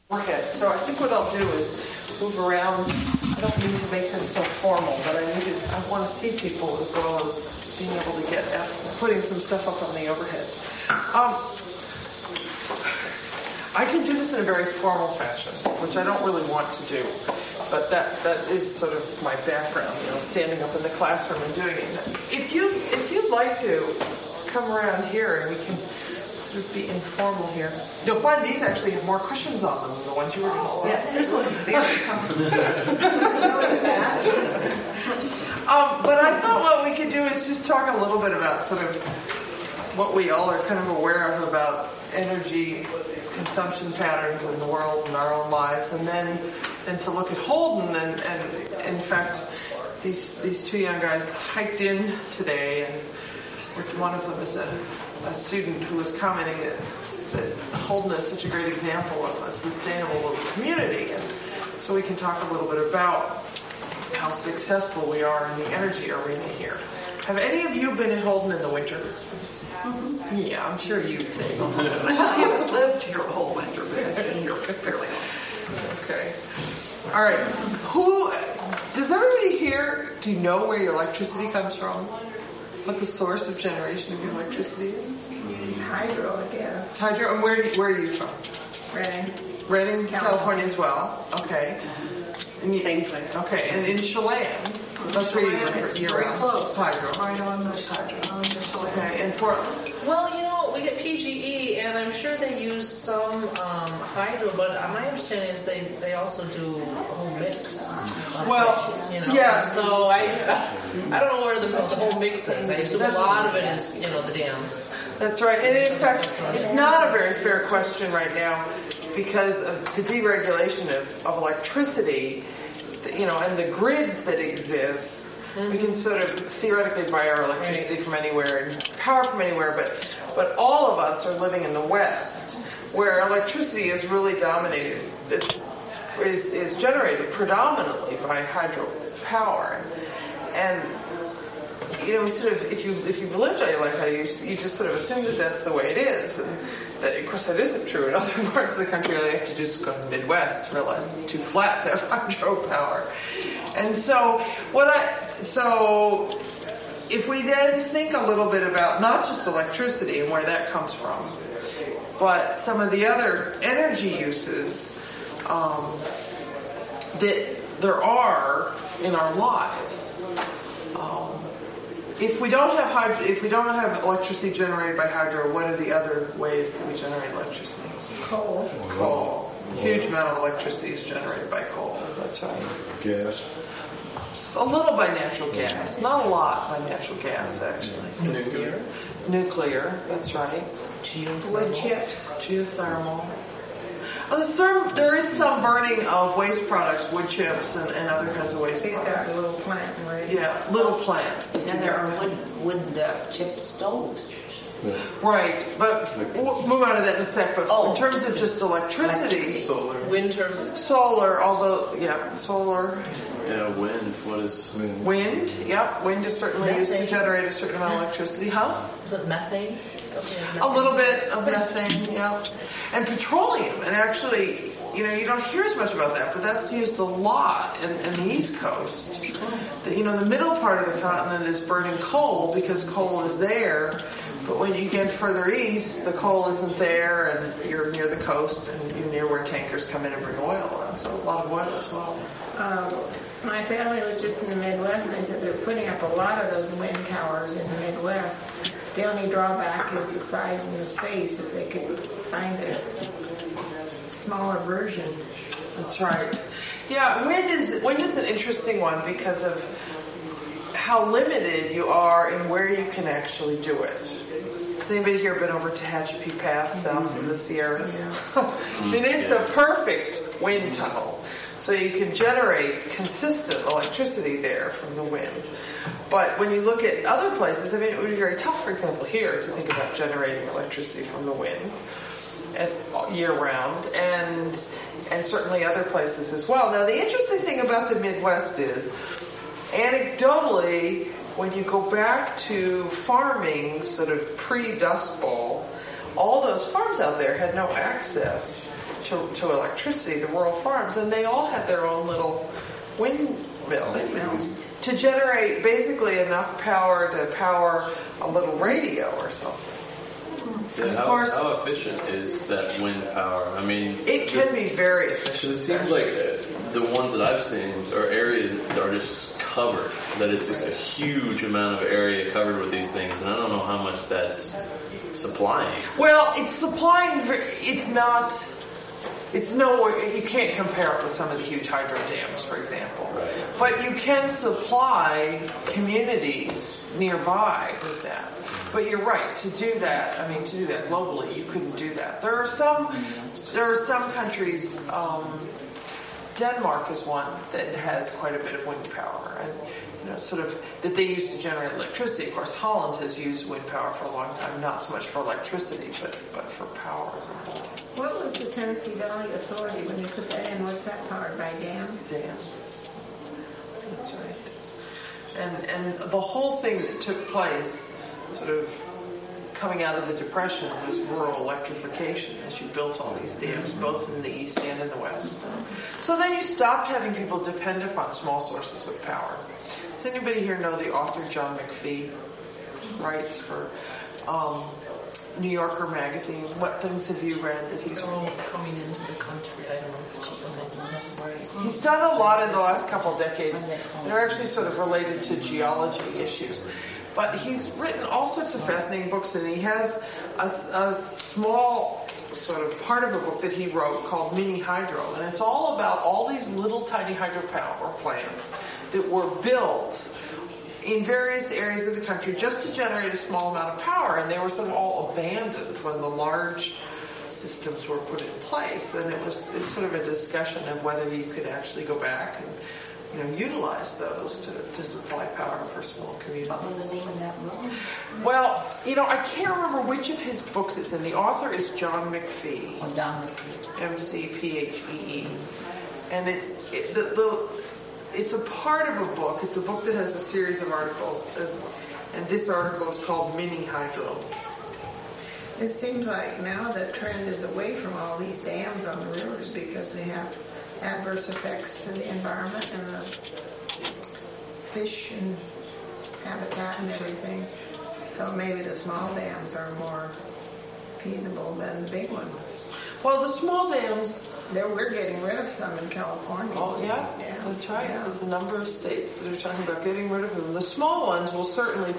Overhead. So I think what I'll do is move around. I don't need to make this so formal, but I want to see people as well as being able to get at putting some stuff up on the overhead. I can do this in a very formal fashion, which I don't really want to do, but that is sort of my background, standing up in the classroom and doing it. If you'd like to come around here and we can sort of be informal here, you'll find these actually have more cushions on them than the ones you were going to see. Yes, this one's very comfortable. But I thought what we could do is just talk a little bit about sort of what we all are kind of aware of about energy consumption patterns in the world and our own lives, and to look at Holden. And in fact, these two young guys hiked in today, and one of them is a student who was commenting that Holden is such a great example of a sustainable little community. And so we can talk a little bit about how successful we are in the energy arena here. Have any of you been at Holden in the winter? Mm-hmm. Yeah, I'm sure you'd say. I haven't lived here a whole winter, but I've been here fairly long. Okay. All right. Does everybody here, do you know where your electricity comes from? What the source of generation of your electricity is? It's hydro, I guess. It's hydro. And where are you from? Redding, California as well. Okay. Same place. Okay, and in Chelan, that's where you live for year round. Close. Hydro. Right on the hydro. Okay, and Portland. Well, we get PGE, and I'm sure they use some hydro, but my understanding is they also do a whole mix. Well, yeah. So I don't know where the whole mix is. I assume a lot of it is the dams. That's right, and in fact, it's not a very fair question right now because of the deregulation of electricity. And the grids that exist, we can sort of theoretically buy our electricity from anywhere and power from anywhere, but all of us are living in the West, where electricity is really dominated, is generated predominantly by hydropower. And we sort of, if you've lived all your life, you just sort of assume that that's the way it is. And that, of course, that isn't true. In other parts of the country, you have to just go to the Midwest to realize it's too flat to have hydropower. And so if we then think a little bit about not just electricity and where that comes from, but some of the other energy uses that there are in our lives. If we don't have electricity generated by hydro, what are the other ways that we generate electricity? Coal. Huge amount of electricity is generated by coal. That's right. Gas. Just a little by natural gas. Not a lot by natural gas, actually. Nuclear. That's right. Wood chips. Geothermal. There is some burning of waste products, wood chips and other kinds of waste products. These are little plant, right? Yeah, little plants. And there are wood chip stoves. Yeah. Right, but we'll move on to that in a sec. But in terms of just electricity, solar, wind turbines, solar. Solar. Yeah, wind. What is wind? Wind. Yep, wind is certainly used to generate a certain amount of electricity. Huh? Is it methane? A little bit of methane, yeah. And petroleum. And actually, you don't hear as much about that, but that's used a lot in the East Coast. The middle part of the continent is burning coal because coal is there. But when you get further east, the coal isn't there, and you're near the coast, and you're near where tankers come in and bring oil. And so a lot of oil as well. My family was just in the Midwest, and they said they're putting up a lot of those wind towers in the Midwest. The only drawback is the size and the space. If they could find a smaller version. That's right. Yeah, wind is an interesting one because of how limited you are in where you can actually do it. Has anybody here been over Tehachapi Pass south of the Sierras? Yeah. I mean, it's a perfect wind tunnel. So you can generate consistent electricity there from the wind. But when you look at other places, it would be very tough, for example, here to think about generating electricity from the wind year-round, and certainly other places as well. Now, the interesting thing about the Midwest is, anecdotally, when you go back to farming sort of pre-Dust Bowl, all those farms out there had no access to electricity, the rural farms, and they all had their own little windmills to generate basically enough power to power a little radio or something. Yeah, Of course, how efficient is that wind power? I mean, it can be very efficient. Because it seems like the ones that I've seen are areas that are just covered. That it's just a huge amount of area covered with these things, and I don't know how much that's supplying. Well, it's supplying. It's not. It's nowhere. You can't compare it with some of the huge hydro dams, for example. Right. But you can supply communities nearby with that. But you're right, to do that globally, you couldn't do that. There are some countries, Denmark is one that has quite a bit of wind power, and sort of that they use to generate electricity. Of course, Holland has used wind power for a long time, not so much for electricity, but for power as a whole. What was the Tennessee Valley Authority when you put that in? What's that powered by? Dams? Dams. That's right. And the whole thing that took place, sort of coming out of the Depression, was rural electrification as you built all these dams, both in the East and in the West. So then you stopped having people depend upon small sources of power. Does anybody here know the author John McPhee? Writes for New Yorker magazine. What things have you read that he's all coming into the country? I don't know. Right. He's done a lot in the last couple decades that are actually sort of related to geology issues. But he's written all sorts of fascinating books, and he has a small sort of part of a book that he wrote called Mini Hydro, and it's all about all these little tiny hydropower plants that were built in various areas of the country just to generate a small amount of power, and they were sort of all abandoned when the large systems were put in place. And it's sort of a discussion of whether you could actually go back and utilize those to supply power for small communities. What was the name of that book? Well, I can't remember which of his books it's in. The author is John McPhee. Oh, John McPhee. McPhee. And it's a part of a book. It's a book that has a series of articles, and this article is called Mini Hydro. It seems like now the trend is away from all these dams on the rivers because they have adverse effects to the environment and the fish and habitat and everything. So maybe the small dams are more feasible than the big ones. Well, the small dams... We're getting rid of some in California. Oh, yeah, that's right. Yeah. There's a number of states that are talking about getting rid of them. The small ones will certainly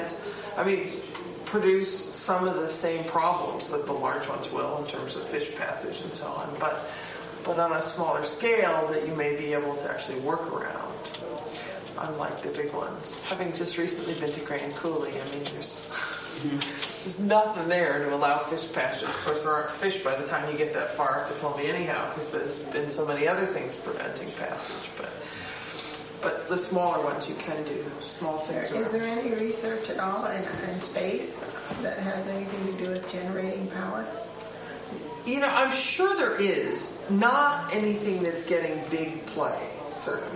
produce some of the same problems that the large ones will in terms of fish passage and so on. But on a smaller scale that you may be able to actually work around, unlike the big ones. Having just recently been to Grand Coulee, there's nothing there to allow fish passage. Of course, there aren't fish by the time you get that far up the Columbia anyhow, because there's been so many other things preventing passage. But the smaller ones you can do, small things. Is there any research at all in space that has anything to do with generating power? I'm sure there is. Not anything that's getting big play, certainly.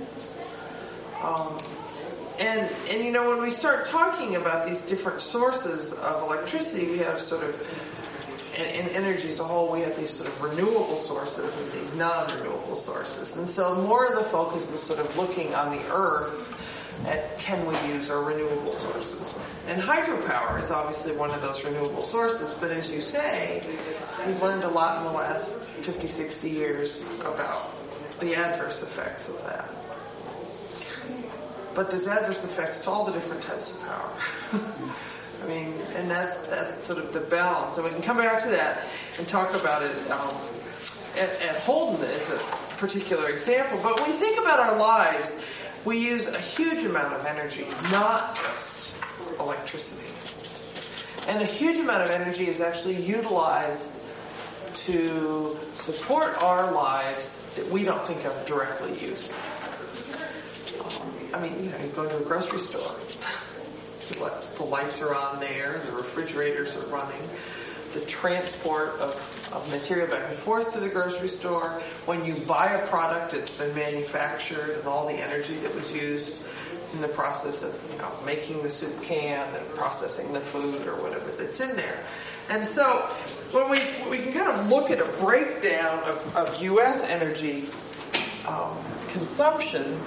And when we start talking about these different sources of electricity, we have sort of, in energy as a whole, we have these sort of renewable sources and these non-renewable sources. And so more of the focus is sort of looking on the Earth at can we use our renewable sources. And hydropower is obviously one of those renewable sources, but as you say, we've learned a lot in the last 50, 60 years about the adverse effects of that. But there's adverse effects to all the different types of power. And that's sort of the balance. And we can come back to that and talk about it at Holden as a particular example. But when we think about our lives, we use a huge amount of energy, not just electricity. And a huge amount of energy is actually utilized to support our lives that we don't think of directly using. You go to a grocery store. The lights are on there, the refrigerators are running, the transport of material back and forth to the grocery store. When you buy a product, it's been manufactured, and all the energy that was used in the process of, making the soup can and processing the food or whatever that's in there. And so when we can kind of look at a breakdown of U.S. energy consumption,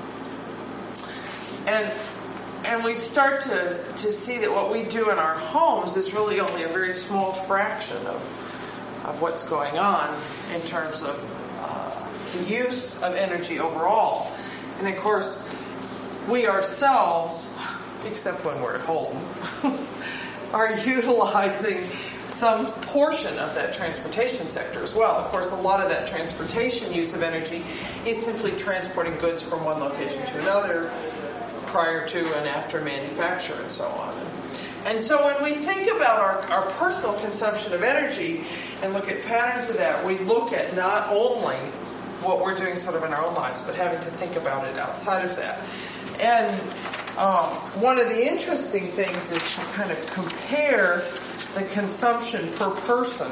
and we start to see that what we do in our homes is really only a very small fraction of what's going on in terms of the use of energy overall. And of course, we ourselves, except when we're at home, are utilizing some portion of that transportation sector as well. Of course, a lot of that transportation use of energy is simply transporting goods from one location to another prior to and after manufacture and so on. And so when we think about our personal consumption of energy and look at patterns of that, we look at not only what we're doing sort of in our own lives, but having to think about it outside of that. And one of the interesting things is to kind of compare the consumption per person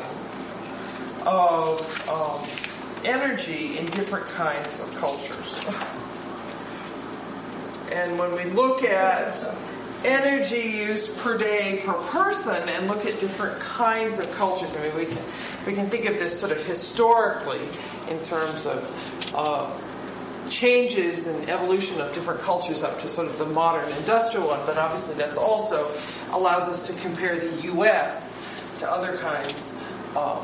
of energy in different kinds of cultures. And when we look at energy use per day per person and look at different kinds of cultures, I mean, we can think of this sort of historically in terms of changes and evolution of different cultures up to sort of the modern industrial one, but obviously that's also allows us to compare the U.S. to other kinds of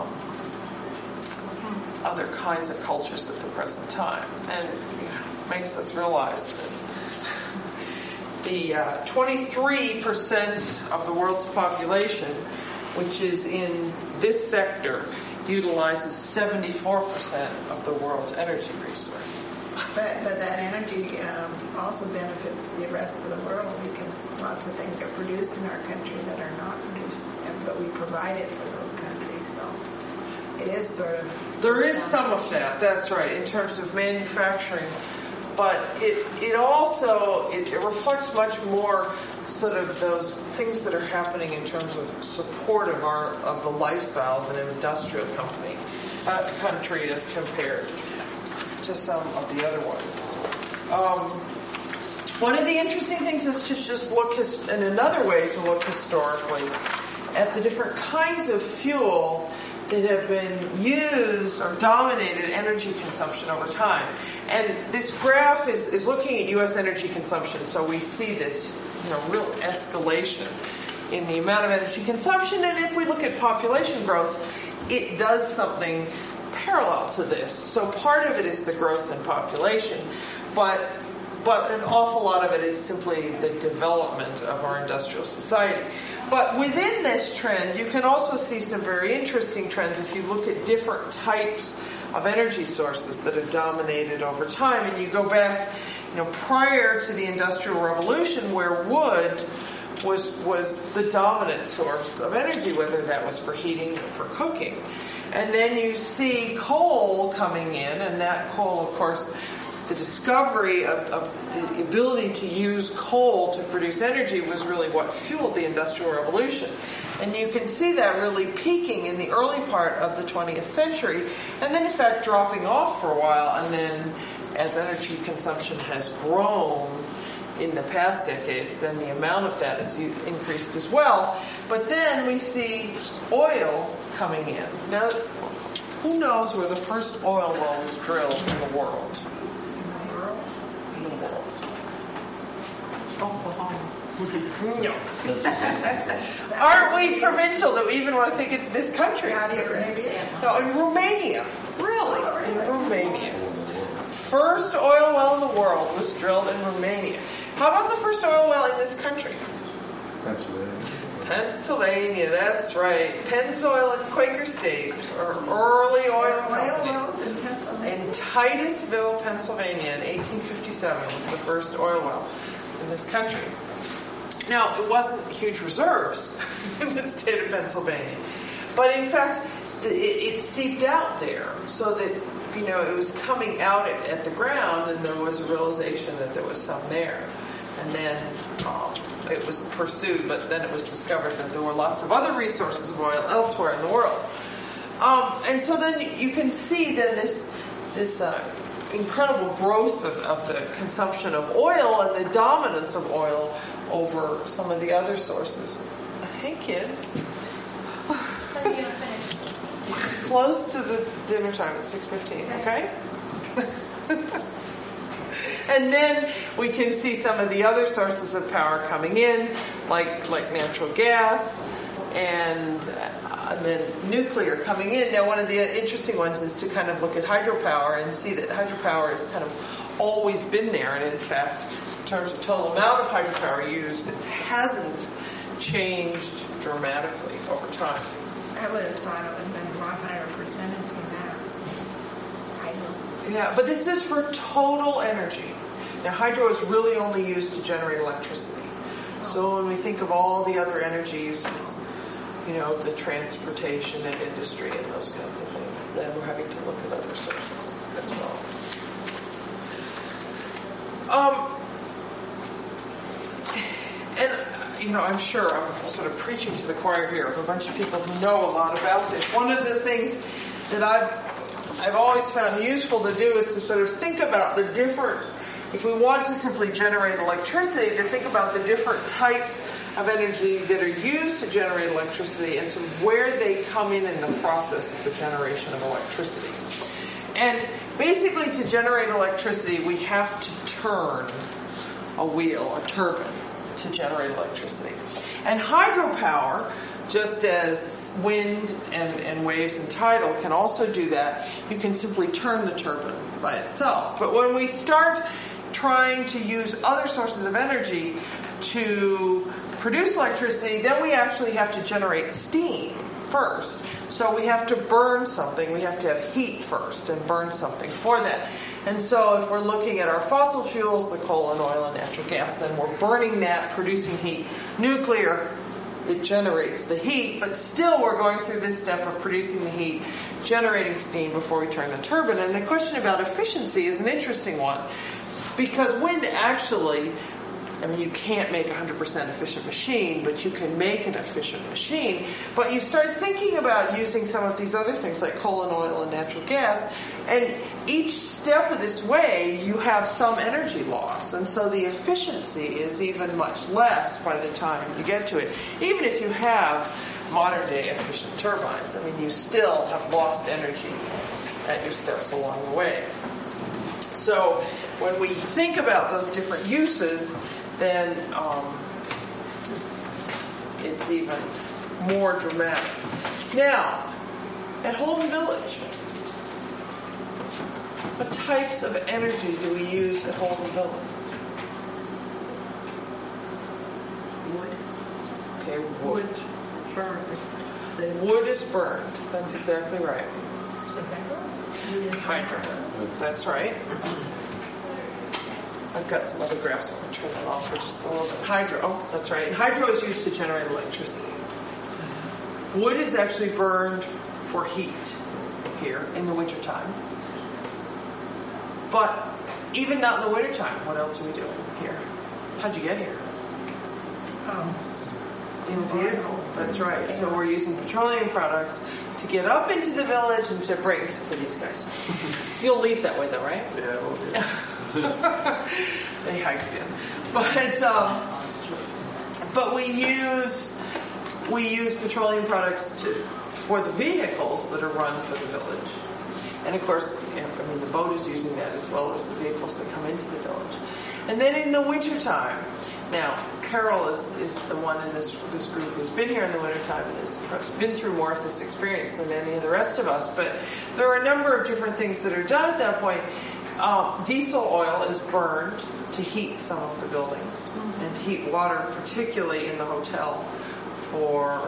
cultures at the present time, and makes us realize that the 23% of the world's population, which is in this sector, utilizes 74% of the world's energy resources. But that energy also benefits the rest of the world because lots of things are produced in our country that are not produced, but we provide it for those countries. So it is sort of... There is some of that, that's right, in terms of manufacturing. But it also reflects much more sort of those things that are happening in terms of support of the lifestyle of an industrial country as compared to some of the other ones. One of the interesting things is to just look, and another way to look historically, at the different kinds of fuel that have been used or dominated energy consumption over time. And this graph is looking at U.S. energy consumption, so we see this real escalation in the amount of energy consumption. And if we look at population growth, it does something parallel to this. So part of it is the growth in population, but an awful lot of it is simply the development of our industrial society. But within this trend, you can also see some very interesting trends if you look at different types of energy sources that have dominated over time. And you go back, prior to the Industrial Revolution, where wood was the dominant source of energy, whether that was for heating or for cooking. And then you see coal coming in, and that coal, of course, the discovery of the ability to use coal to produce energy was really what fueled the Industrial Revolution. And you can see that really peaking in the early part of the 20th century, and then in fact dropping off for a while, and then as energy consumption has grown in the past decades, then the amount of that has increased as well. But then we see oil coming in. Now, who knows where the first oil well was drilled in the world? Oklahoma. No. Aren't we provincial that we even want to think it's this country? Saudi Arabia. No, in Romania. Really? In Romania. First oil well in the world was drilled in Romania. How about the first oil well in this country? Pennsylvania, that's right. Pennzoil and Quaker State are early oil companies. In Titusville, Pennsylvania in 1857 was the first oil well in this country. Now, it wasn't huge reserves in the state of Pennsylvania, but in fact, it seeped out there so that, it was coming out at the ground, and there was a realization that there was some there. And then it was pursued, but then it was discovered that there were lots of other resources of oil elsewhere in the world. And so then you can see then this incredible growth of the consumption of oil and the dominance of oil over some of the other sources. Hey, kids. Close to the dinner time at 6:15, okay? And then we can see some of the other sources of power coming in, like natural gas, and then nuclear coming in. Now, one of the interesting ones is to kind of look at hydropower and see that hydropower has kind of always been there, and in fact, in terms of total amount of hydropower used, it hasn't changed dramatically over time. I would have thought it would have been 100% into that. Yeah, but this is for total energy. Now, hydro is really only used to generate electricity. So when we think of all the other energy uses, the transportation and industry and those kinds of things, then we're having to look at other sources as well. I'm sure I'm sort of preaching to the choir here of a bunch of people who know a lot about this. One of the things that I've always found useful to do is to sort of think about the different, if we want to simply generate electricity, to think about the different types of energy that are used to generate electricity and sort of where they come in the process of the generation of electricity. And basically to generate electricity, we have to turn a wheel, a turbine, to generate electricity. And hydropower, just as wind and waves and tidal can also do that, you can simply turn the turbine by itself. But when we start trying to use other sources of energy to produce electricity, then we actually have to generate steam first. So we have to burn something. We have to have heat first and burn something for that. And so if we're looking at our fossil fuels, the coal and oil and natural gas, then we're burning that, producing heat. Nuclear, it generates the heat, but still we're going through this step of producing the heat, generating steam before we turn the turbine. And the question about efficiency is an interesting one, because wind actually, you can't make a 100% efficient machine, but you can make an efficient machine. But you start thinking about using some of these other things like coal and oil and natural gas, and each step of this way, you have some energy loss. And so the efficiency is even much less by the time you get to it. Even if you have modern day efficient turbines, you still have lost energy at your steps along the way. So when we think about those different uses, then it's even more dramatic. Now, at Holden Village, what types of energy do we use at Holden Village? Wood. Okay, wood. Burned. Wood is burned. That's exactly right. Hydro. That's right. I've got some other graphs. I'm going to turn that off for just a little bit. Hydro. Oh, that's right. Hydro is used to generate electricity. Wood is actually burned for heat here in the wintertime. But even not in the wintertime, what else are we doing here? How'd you get here? In a vehicle. That's right. So we're using petroleum products to get up into the village and to bring, except for these guys. You'll leave that way though, right? Yeah, we'll do. They hiked in. But we use petroleum products for the vehicles that are run for the village. And of course, the boat is using that as well as the vehicles that come into the village. And then in the wintertime, now Carol is the one in this group who's been here in the wintertime and has perhaps been through more of this experience than any of the rest of us. But there are a number of different things that are done at that point. Diesel oil is burned to heat some of the buildings and to heat water, particularly in the hotel, for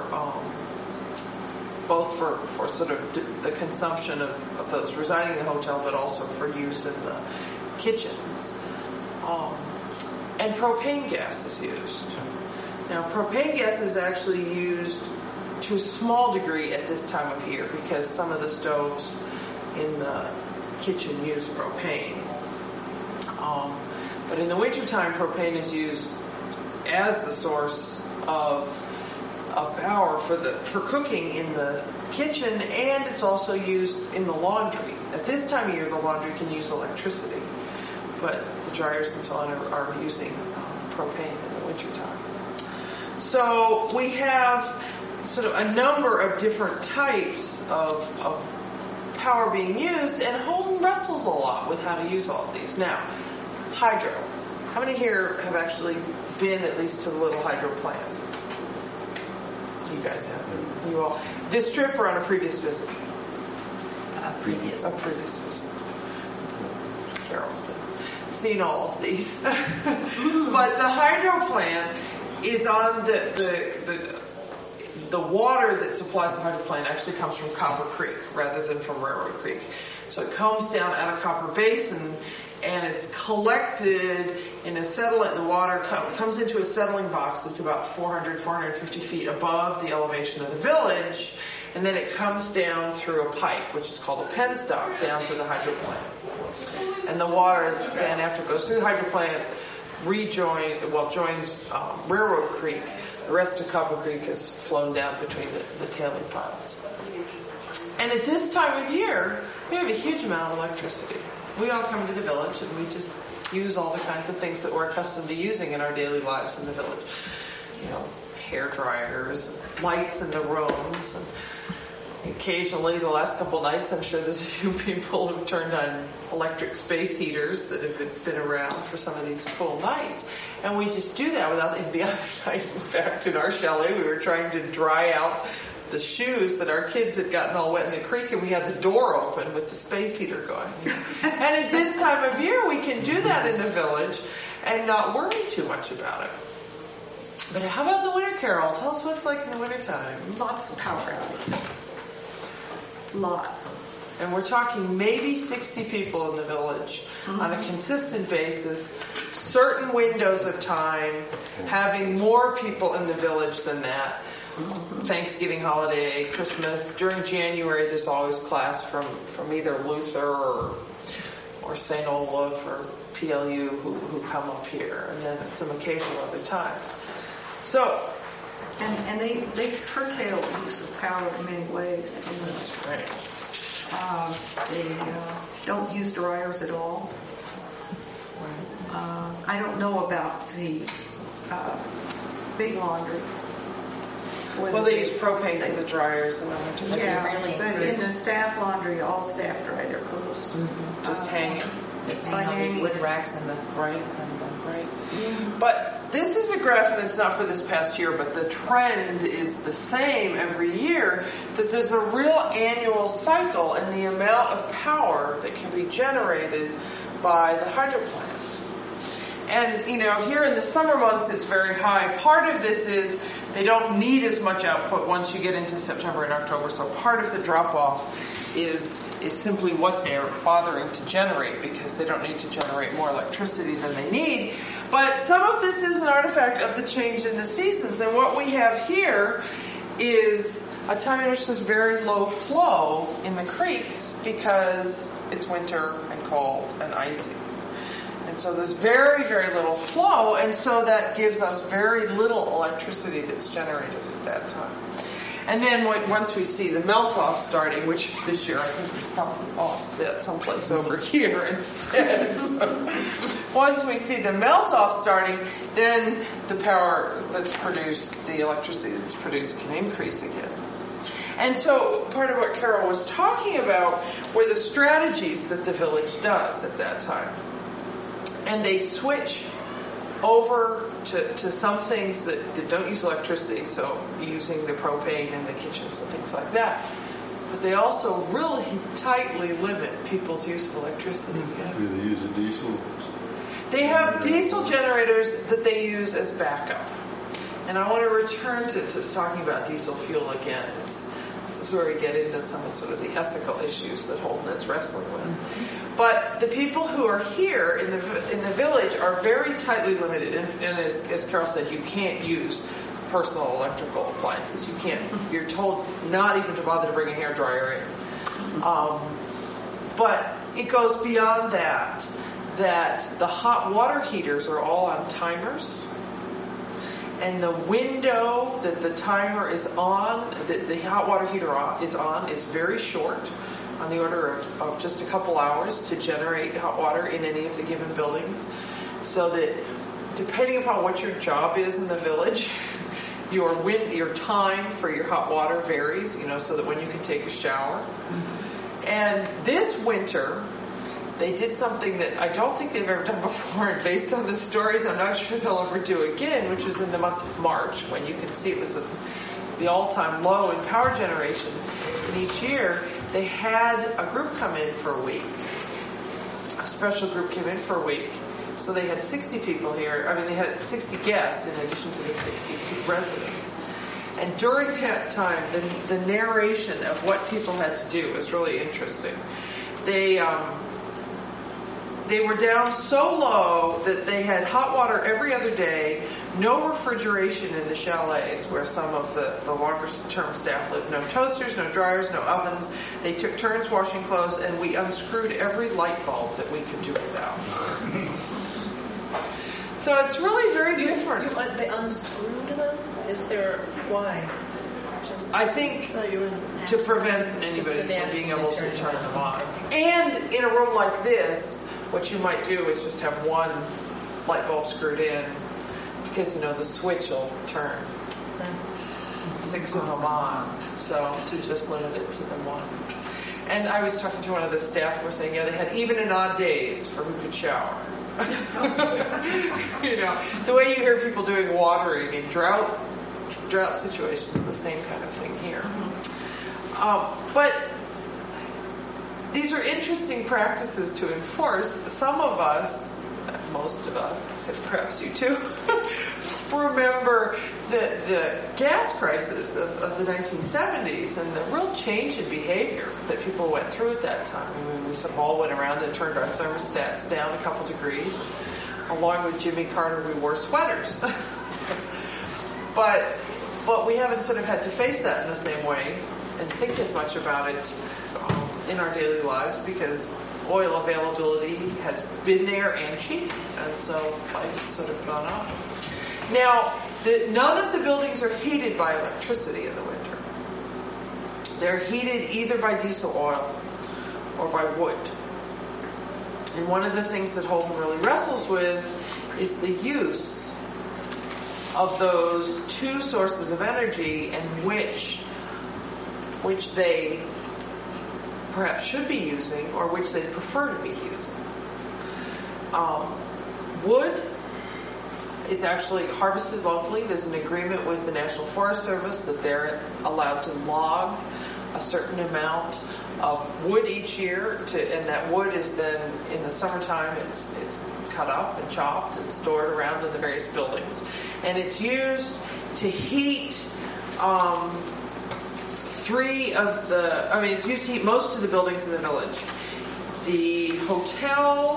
both for sort of the consumption of those residing in the hotel, but also for use in the kitchens. And propane gas is used. Now, propane gas is actually used to a small degree at this time of year because some of the stoves in the kitchen use propane. But in the wintertime, propane is used as the source of of power for cooking in the kitchen, and it's also used in the laundry. At this time of year, the laundry can use electricity, but the dryers and so on are using propane in the wintertime. So we have sort of a number of different types of power being used, and Holden wrestles a lot with how to use all of these. Now, hydro. How many here have actually been at least to the little hydro plant? You guys have. You all. This trip or on a previous visit? A previous visit. Carol's been seen all of these. But the hydro plant is on the water that supplies the hydro plant actually comes from Copper Creek rather than from Railroad Creek. So it comes down out of Copper Basin, and it's collected in a settlement. The water comes into a settling box that's about 450 feet above the elevation of the village, and then it comes down through a pipe, which is called a penstock, down to the hydro plant. And the water then, after it goes through the hydro plant, joins Railroad Creek. The rest of Copper Creek has flown down between the tailing piles. And at this time of year, we have a huge amount of electricity. We all come to the village and we just use all the kinds of things that we're accustomed to using in our daily lives in the village. You know, hair dryers, and lights in the rooms, and occasionally, the last couple nights, I'm sure there's a few people who've turned on electric space heaters that have been around for some of these cool nights. And we just do that without the other night. In fact, in our chalet, we were trying to dry out the shoes that our kids had gotten all wet in the creek, and we had the door open with the space heater going. And at this time of year, we can do that in the village and not worry too much about it. But how about the winter, Carol? Tell us what it's like in the wintertime. Lots of power outages. Lots. And we're talking maybe 60 people in the village on a consistent basis, certain windows of time, having more people in the village than that. Thanksgiving holiday, Christmas. During January, there's always class from either Luther or St. Olaf or PLU who come up here, and then at some occasional other times. So, and they curtail the use of power in many ways. That's right. They don't use dryers at all. I don't know about the big laundry. Well, they use propane for the dryers in the winter. Yeah, but in the staff laundry, all staff dry their clothes. Just hanging. Just hanging on these wood racks in the right. But this is a graph, and it's not for this past year, but the trend is the same every year, that there's a real annual cycle in the amount of power that can be generated by the hydro plant. And, you know, here in the summer months, it's very high. Part of this is they don't need as much output once you get into September and October, so part of the drop-off is simply what they're bothering to generate, because they don't need to generate more electricity than they need. But some of this is an artifact of the change in the seasons, and what we have here is a time in which there's very low flow in the creeks because it's winter and cold and icy. And so there's very, very little flow, and so that gives us very little electricity that's generated at that time. And then once we see the melt-off starting, which this year I think was probably offset someplace over here instead. So once we see the melt-off starting, then the power that's produced, the electricity that's produced, can increase again. And so part of what Carol was talking about were the strategies that the village does at that time. And they switch over to some things that don't use electricity, so using the propane in the kitchens and things like that. But they also really tightly limit people's use of electricity. Do they use a diesel? They have diesel generators that they use as backup. And I want to return to talking about diesel fuel again. This is where we get into some of sort of the ethical issues that Holden is wrestling with. But the people who are here in the village are very tightly limited. And as Carol said, you can't use personal electrical appliances. You can't. You're told not even to bother to bring a hairdryer in. But it goes beyond that the hot water heaters are all on timers. And the window that the timer is on, that the hot water heater is very short, on the order of just a couple hours to generate hot water in any of the given buildings. So that depending upon what your job is in the village, your time for your hot water varies, so that when you can take a shower. And this winter, they did something that I don't think they've ever done before, and based on the stories, I'm not sure they'll ever do again, which was in the month of March, when you can see it was the all-time low in power generation. And each year, they had a group come in for a week. A special group came in for a week. So they had 60 people here. I mean, they had 60 guests in addition to the 60 residents. And during that time, the narration of what people had to do was really interesting. They were down so low that they had hot water every other day, no refrigeration in the chalets where some of the longer-term staff lived. No toasters, no dryers, no ovens. They took turns washing clothes, and we unscrewed every light bulb that we could do without. So it's really very different. They unscrewed them? Why? I think to prevent anybody from being able to turn them on. And in a room like this, what you might do is just have one light bulb screwed in, because the switch will turn 6 of them on. So to just limit it to the one. And I was talking to one of the staff who were saying, they had even and odd days for who could shower. The way you hear people doing watering in drought situations, the same kind of thing here. But these are interesting practices to enforce. Some of us, most of us, except perhaps you too, remember the gas crisis of the 1970s and the real change in behavior that people went through at that time. I mean, we sort of all went around and turned our thermostats down a couple degrees. Along with Jimmy Carter, we wore sweaters. But we haven't sort of had to face that in the same way and think as much about it in our daily lives, because oil availability has been there and cheap, and so life has sort of gone up. Now, none of the buildings are heated by electricity in the winter. They're heated either by diesel oil or by wood. And one of the things that Holden really wrestles with is the use of those two sources of energy, and which they perhaps should be using, or which they prefer to be using. Wood is actually harvested locally. There's an agreement with the National Forest Service that they're allowed to log a certain amount of wood each year, and that wood is then, in the summertime, it's cut up and chopped and stored around in the various buildings. And it's used to heat it's used to heat most of the buildings in the village. The hotel,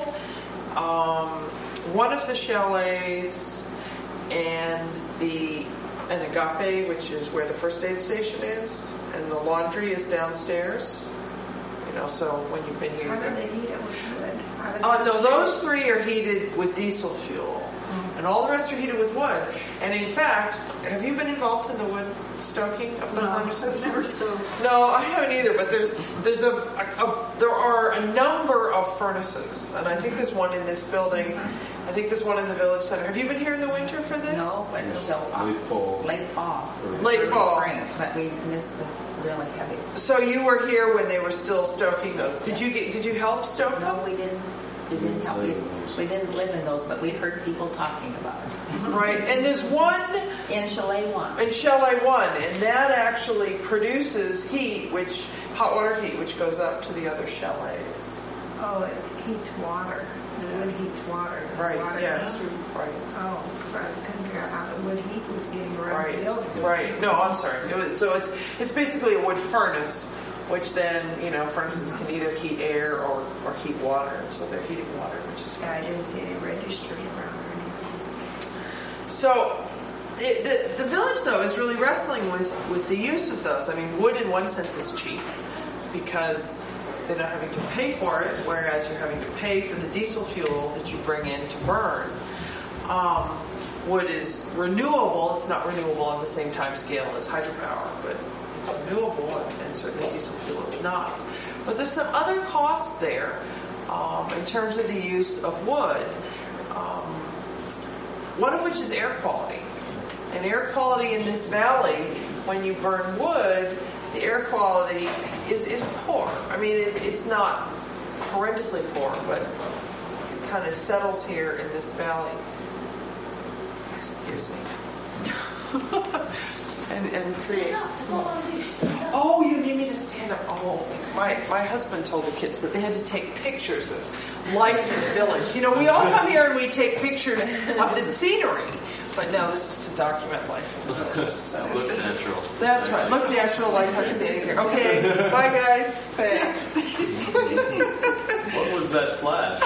one of the chalets, and an Agape, which is where the first aid station is, and the laundry is downstairs. So when you've been here, How do they heat it with wood? no, those three are heated with diesel fuel, and all the rest are heated with wood. And in fact, have you been involved in the wood stoking of the furnaces? Never stoked. No, I haven't either. But there are a number of furnaces, and I think there's one in this building. I think there's one in the village center. Have you been here in the winter for this? No, but until late fall. Late fall. Spring, but we missed the really heavy. So you were here when they were still stoking those. Did you help stoke them? No, we didn't. We didn't help. We didn't live in those, but we heard people talking about it. Right, and there's one in Chalet 1. In Chalet 1, and that actually produces hot water heat, which goes up to the other chalets. Oh, it heats water. The wood heats water. Right, Water yes. goes through. Right. Oh, I couldn't figure out how the wood heat was getting around the building. Right. No, I'm sorry. So it's basically a wood furnace, which then, furnaces can either heat air or heat water. So they're heating water, which is Yeah, I didn't see any registry around or anything. So the village, though, is really wrestling with the use of those. I mean, wood in one sense is cheap because they're not having to pay for it, whereas you're having to pay for the diesel fuel that you bring in to burn. wood is renewable. It's not renewable on the same time scale as hydropower, but it's renewable, and certainly diesel fuel is not. But there's some other costs there in terms of the use of wood, one of which is air quality. And air quality in this valley, when you burn wood, the air quality is poor. I mean, it's not horrendously poor, but it kind of settles here in this valley. Excuse me. and creates... Oh, you need me to stand up. Oh, my husband told the kids that they had to take pictures of life in the village. You know, we all come here and we take pictures of the scenery, but now this is to document life in the village. So. Look natural. That's right. Look natural, like I'm standing here. Okay, bye guys. Thanks. What was that flash?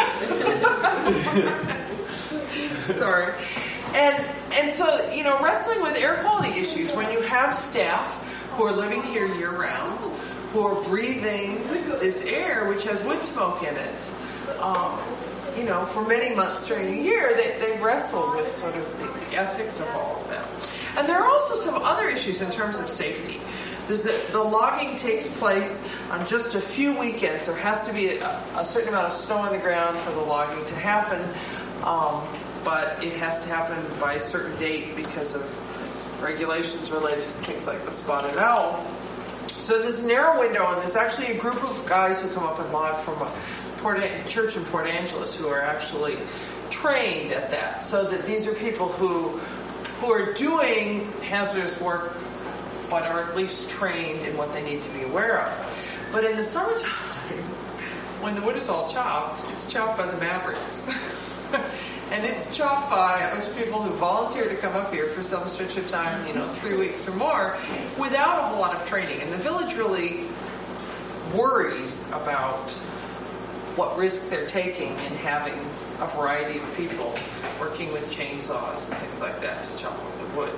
Sorry. And so, you know, wrestling with air quality issues, when you have staff who are living here year-round, who are breathing this air, which has wood smoke in it, you know, for many months during the year, they wrestle with sort of the ethics of all of that. And there are also some other issues in terms of safety. There's the logging takes place on just a few weekends. There has to be a certain amount of snow on the ground for the logging to happen, but it has to happen by a certain date because of regulations related to things like the spotted owl. So there's a narrow window, and there's actually a group of guys who come up and log from a church in Port Angeles who are actually trained at that. So that these are people who are doing hazardous work, but are at least trained in what they need to be aware of. But in the summertime, when the wood is all chopped, it's chopped by the Mavericks. And it's chopped by a bunch of people who volunteer to come up here for some stretch of time, you know, 3 weeks or more, without a whole lot of training. And the village really worries about what risk they're taking in having a variety of people working with chainsaws and things like that to chop up the wood.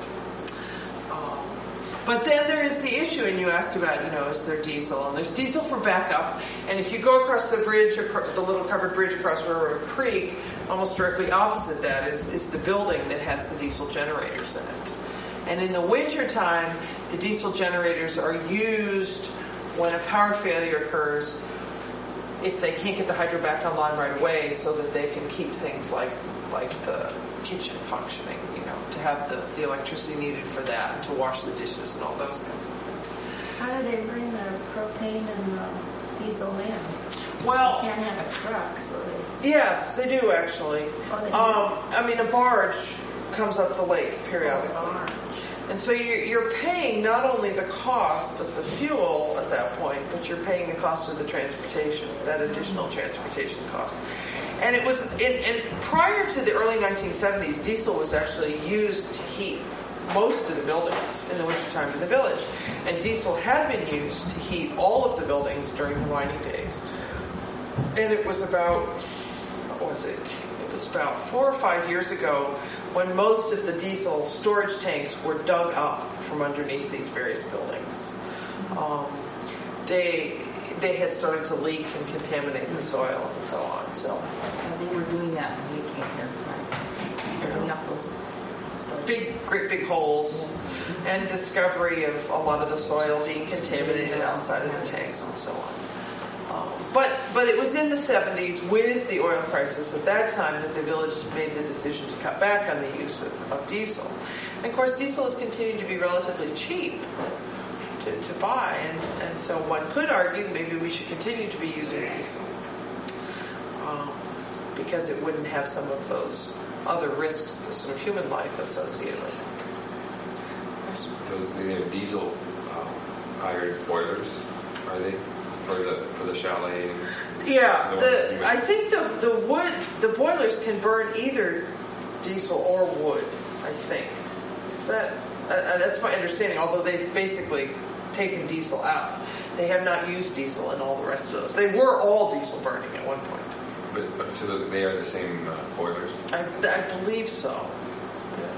But then there is the issue, and you asked about, you know, is there diesel? And there's diesel for backup. And if you go across the bridge, the little covered bridge across Railroad Creek, almost directly opposite that is the building that has the diesel generators in it. And in the wintertime, the diesel generators are used when a power failure occurs, if they can't get the hydro back online right away, so that they can keep things like the kitchen functioning, you know, to have the electricity needed for that, and to wash the dishes and all those kinds of things. How do they bring the propane and the diesel in? Well, You can't have a truck, so they... yes, they do actually. Oh, they do? I mean, a barge comes up the lake periodically. Barge. And so you're paying not only the cost of the fuel at that point, but you're paying the cost of the transportation, that additional transportation cost. And it was, and prior to the early 1970s, diesel was actually used to heat most of the buildings in the wintertime in the village. And diesel had been used to heat all of the buildings during the mining days. And it was about, what was it? It was about 4 or 5 years ago when most of the diesel storage tanks were dug up from underneath these various buildings. They had started to leak and contaminate the soil and so on. So They were doing that when we came here last time. They're doing up those great big holes, and discovery of a lot of the soil being contaminated outside of the tanks and so on. But it was in the 70s with the oil crisis at that time that the village made the decision to cut back on the use of diesel. And of course, diesel has continued to be relatively cheap to buy, and so one could argue that maybe we should continue to be using diesel because it wouldn't have some of those other risks to sort of human life associated with it. Those diesel iron boilers, are they for the chalet? Yeah, I think the boilers can burn either diesel or wood. I think that's my understanding. Although they've basically taken diesel out, they have not used diesel in all the rest of those. They were all diesel burning at one point. But so they are the same boilers. I believe so. Yeah.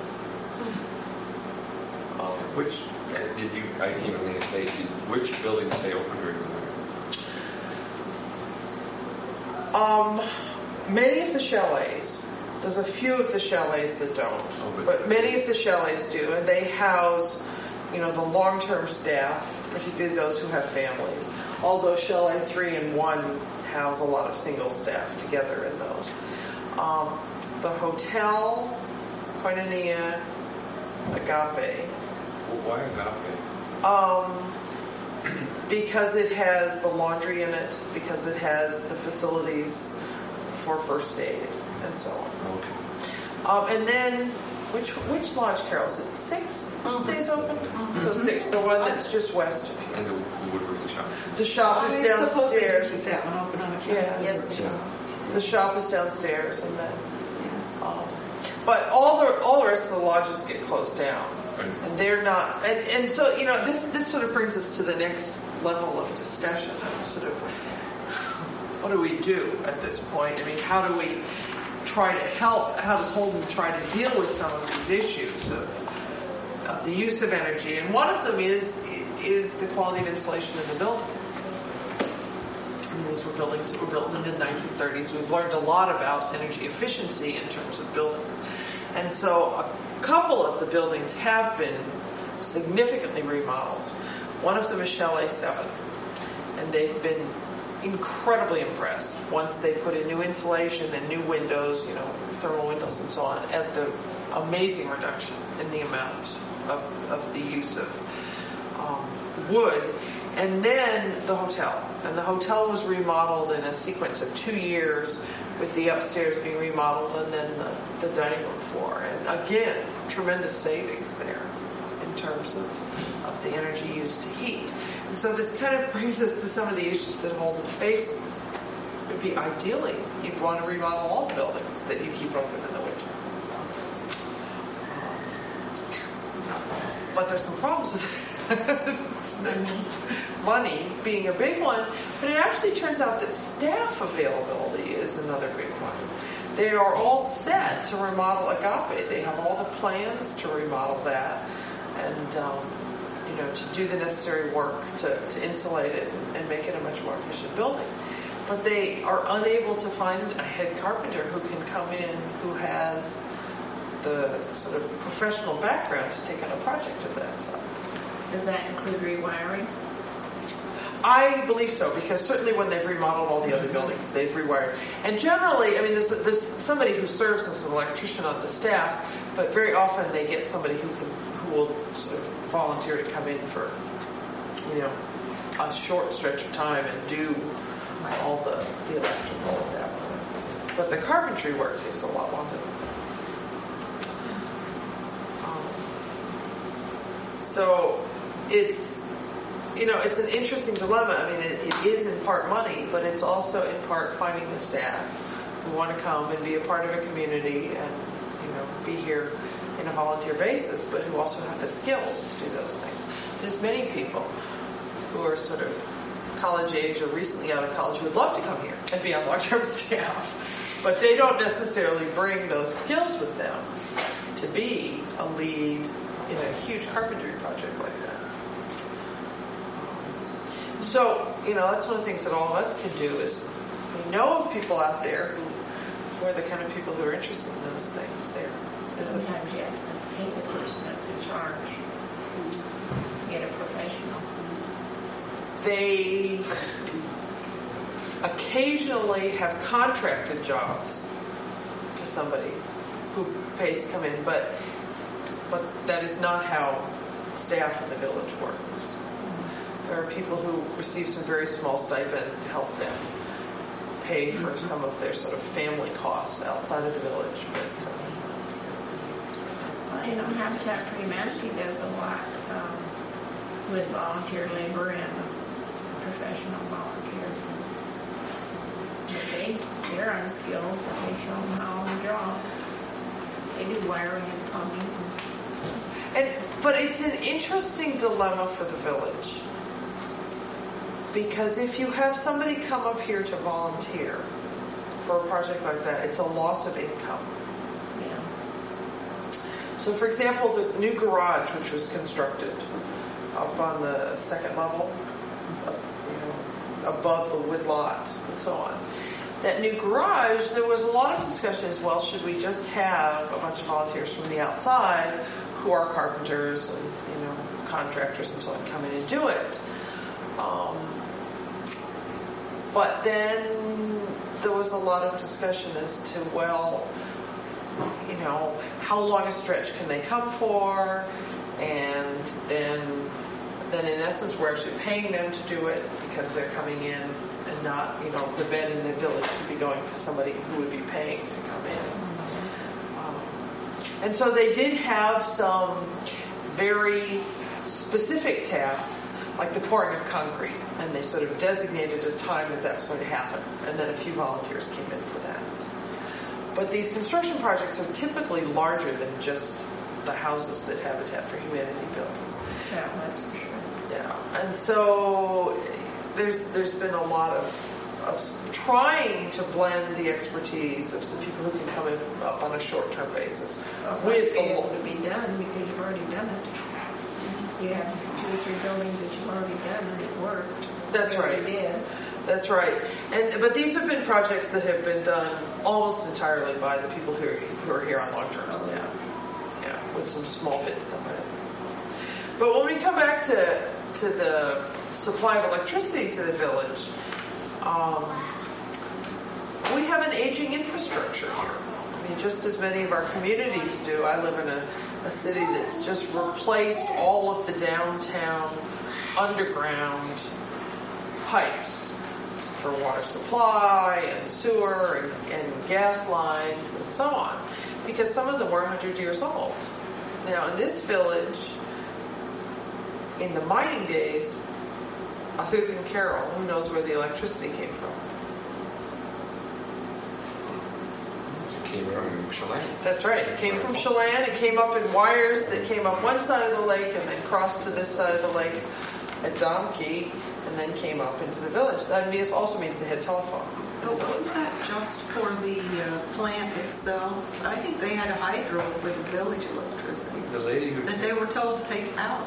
Which did you? I came in late. Which buildings stay open during the winter? Many of the chalets, There's a few of the chalets that don't, Oh, but many of the chalets do, and they house, the long-term staff, particularly those who have families. Although Chalet 3 and 1 house a lot of single staff together in those. The hotel, Koinonia, Agape, Well, why Agape? because it has the laundry in it, because it has the facilities for first aid, and so on. Okay. And then, which lodge, Carol? Is it 6? Stays open? So 6, the one that's just west of here. And the woodworking shop. The shop is It's supposed to downstairs. keep that one open on a Yeah. Yes, The shop is downstairs, and then, but all the rest of the lodges get closed down, and they're not. And so this sort of brings us to the next level of discussion. Sort of, what do we do at this point? I mean, how do we try to help? How does Holden try to deal with some of these issues of the use of energy? And one of them is the quality of insulation in the buildings. These were buildings that were built in the mid-1930s. We've learned a lot about energy efficiency in terms of buildings. And so a couple of the buildings have been significantly remodeled. One of them is Chalet 7. And they've been incredibly impressed once they put in new insulation and new windows, thermal windows and so on, at the amazing reduction in the amount of the use of wood. And then the hotel. And the hotel was remodeled in a sequence of 2 years, with the upstairs being remodeled and then the dining room floor. And again, tremendous savings there in terms of the energy used to heat. And so this kind of brings us to some of the issues that Holden faces. It would be ideally, you'd want to remodel all the buildings that you keep open in the winter. But there's some problems with it. Money being a big one, but it actually turns out that staff availability is another big one. They are all set to remodel Agape. They have all the plans to remodel that, and to do the necessary work to insulate it and make it a much more efficient building. But they are unable to find a head carpenter who can come in who has the sort of professional background to take on a project of that size. Does that include rewiring? I believe so, because certainly when they've remodeled all the other buildings, they've rewired. And generally, I mean, there's somebody who serves as an electrician on the staff, but very often they get somebody who will sort of volunteer to come in for, a short stretch of time and do all the electrical and that. But the carpentry work takes a lot longer. So it's an interesting dilemma. I mean, it is in part money, but it's also in part finding the staff who want to come and be a part of a community and, be here in a volunteer basis, but who also have the skills to do those things. There's many people who are sort of college age or recently out of college who would love to come here and be on long-term staff, but they don't necessarily bring those skills with them to be a lead in a huge carpentry project like that. So, that's one of the things that all of us can do is we know of people out there who are the kind of people who are interested in those things. Sometimes you have to pay the person that's in charge. Get a professional. They occasionally have contracted jobs to somebody who pays to come in, but that is not how staff in the village works. There are people who receive some very small stipends to help them pay for some of their sort of family costs outside of the village. Habitat for Humanity does a lot with volunteer labor and professional volunteers. But they're unskilled, but they show them how on the job. They do wiring and plumbing. But it's an interesting dilemma for the village. Because if you have somebody come up here to volunteer for a project like that, it's a loss of income. Yeah. So, for example, the new garage, which was constructed up on the second level, above the wood lot and so on, that new garage, there was a lot of discussion as well, should we just have a bunch of volunteers from the outside who are carpenters and contractors and so on come in and do it. But then there was a lot of discussion as to, well, how long a stretch can they come for? And then in essence, we're actually paying them to do it because they're coming in and not, the bed in the village could be going to somebody who would be paying to come in. And so they did have some very specific tasks, like the pouring of concrete, and they sort of designated a time that was going to happen, and then a few volunteers came in for that. But these construction projects are typically larger than just the houses that Habitat for Humanity builds. Yeah, that's for sure. Yeah, and so there's been a lot of trying to blend the expertise of some people who can come in up on a short-term basis with be able to be done because you've already done it. You have 2 or 3 buildings that you've already done and it worked. That's right. Did. That's right. But these have been projects that have been done almost entirely by the people who are here on long-term staff. Yeah, with some small bits done by them. But when we come back to the supply of electricity to the village, we have an aging infrastructure here. I mean, just as many of our communities do. I live in a city that's just replaced all of the downtown underground pipes for water supply and sewer and gas lines and so on, because some of them were 100 years old. Now, in this village, in the mining days, other than Carroll, who knows where the electricity came from? It came from Chelan. That's right. It came from Chelan. It came up in wires that came up one side of the lake and then crossed to this side of the lake at Domkey and then came up into the village. That also means they had telephone. But wasn't that just for the plant itself? I think they had a hydro for the village electricity The lady who that they were told to take out.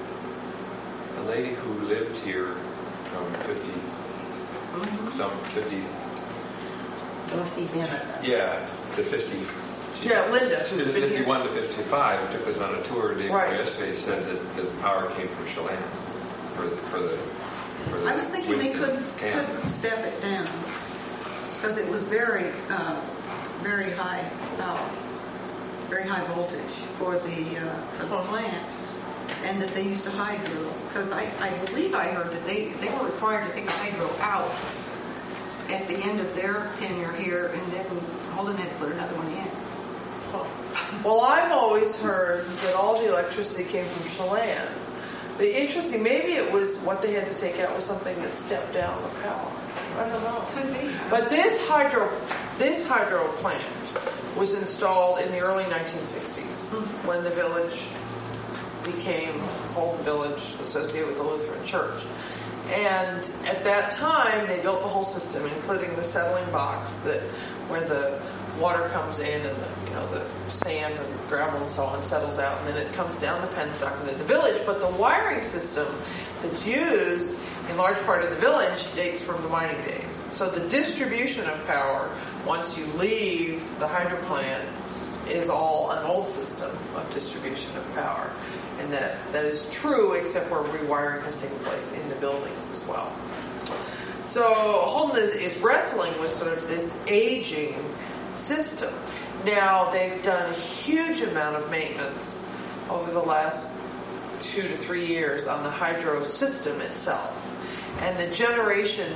lived here from 50, some 50, Dorothy Bennett. yeah, to 50. Yeah, Linda, who's been here. 51 to 55, who took us on a tour day before Right. yesterday, said that the power came from Chelan for the I was thinking they Winston camp. couldn't step it down because it was very high power, very high voltage for the plant, and that they used a hydro. Because I believe I heard that they were required to take a hydro out at the end of their tenure here, and then Holden had to put another one in. Well, I've always heard that all the electricity came from Chelan. The interesting, maybe it was what they had to take out was something that stepped down the power. I don't know. Could be. But this hydro plant was installed in the early 1960s when the village became Holden Village associated with the Lutheran Church. And at that time, they built the whole system, including the settling box where the water comes in and the sand and gravel and so on settles out, and then it comes down the penstock into the village. But the wiring system that's used in large part of the village dates from the mining days. So the distribution of power, once you leave the hydro plant, is all an old system of distribution of power. And that is true, except where rewiring has taken place in the buildings as well. So Holden is wrestling with sort of this aging system. Now, they've done a huge amount of maintenance over the last 2 to 3 years on the hydro system itself. And the generation